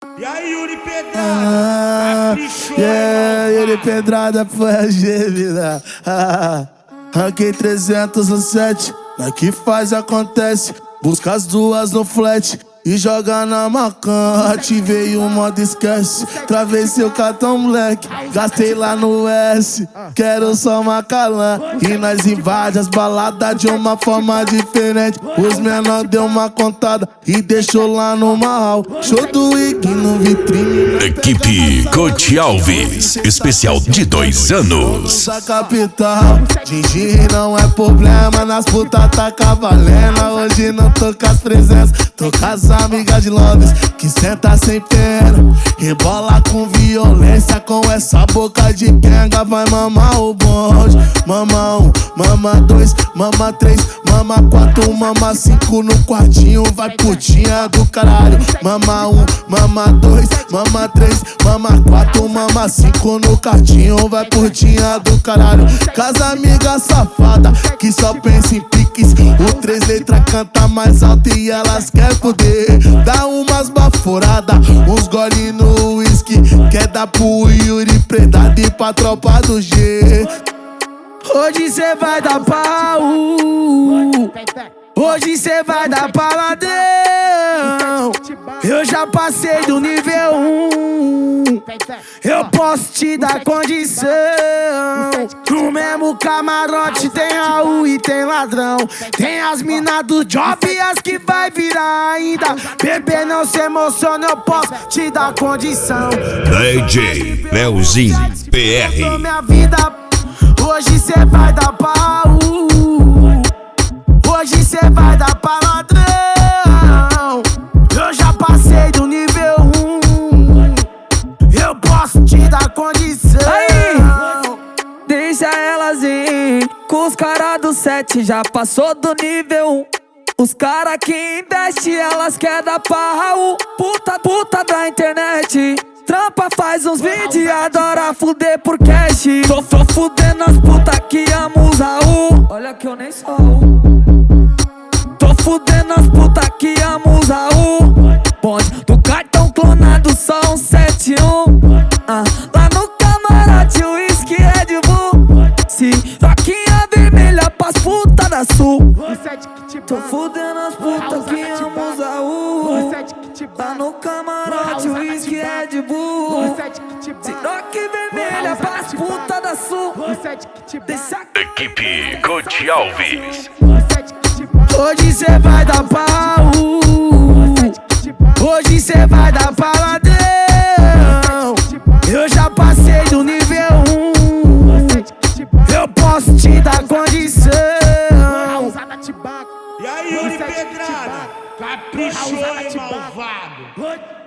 E aí, Yuri Pedrada? Yuri Pedrada foi a gêmea. Ranquei 300 no set. Aqui faz acontece. Busca as duas no flat e joga na macan. Ativei o modo esquece. Travei seu cartão, moleque. Gastei lá no S. Quero só Macalã. E nós invade as baladas de uma forma diferente. Os menor deu uma contada e deixou lá no mal. Show do Ig no vitrine. Equipe Coach Alves, especial de 2 anos. Da capital, Gigi não é problema. Nas putas tá cavalena. Hoje não tô com as presenças, tô com as amigas de Londres que senta sem pena. Rebola com violência, com essa boca de quenga. Vai mamar o bonde. Mama 1, mama 2, mama 3, mama 4, mama 5 no quartinho. Vai putinha do caralho. Mama 1, mama 2, mama 3, mama 4, mama 5 no quartinho. Vai putinha do caralho. Casa amiga safada que só pensa em piques. O 3 letras canta mais alto e elas quer poder. Dá umas baforadas, uns gole no whisky. Quer dar pro Yuri Pedrada e pra tropa do G. Hoje cê vai dar pau. Hoje cê vai dar paladão. Eu já passei do nível 1. Eu posso te dar condição. No mesmo camarote tem Raul e tem ladrão. Tem as minas do job e as que vai virar ainda. Bebê, não se emociona, eu posso te dar condição. DJ Leozinho PR. Minha vida, hoje cê vai dar pau. Hoje cê vai dar pra ladrão. Eu já passei do nível 1. Eu posso te dar condição. Aí, deixa elas ir. Com os caras do 7 já passou do nível 1. Os caras que investem, elas quer dar pra Raul. Puta da internet. Trampa, faz uns vídeos e adora fuder por cash. Tô fudendo as putas que amam os Raul. Olha que eu nem sou Raul. Tô fudendo as putas que amam os Raul. Bonde do cartão clonado, só um 71. Lá no camarote, o uísque Red Bull. Se roquinha vermelha pras putas da sul. Tô fudendo as putas que amam os Raul. Lá no camarote, o uísque Red Bull. Se roque vermelha pras putas da sul. Equipe Coach Alves. Hoje cê vai dar pau. Hoje cê vai dar paladão. Eu já passei do nível 1. Eu posso te dar condição. E aí, Yuri Pedrada? Caprichou, hein, malvado?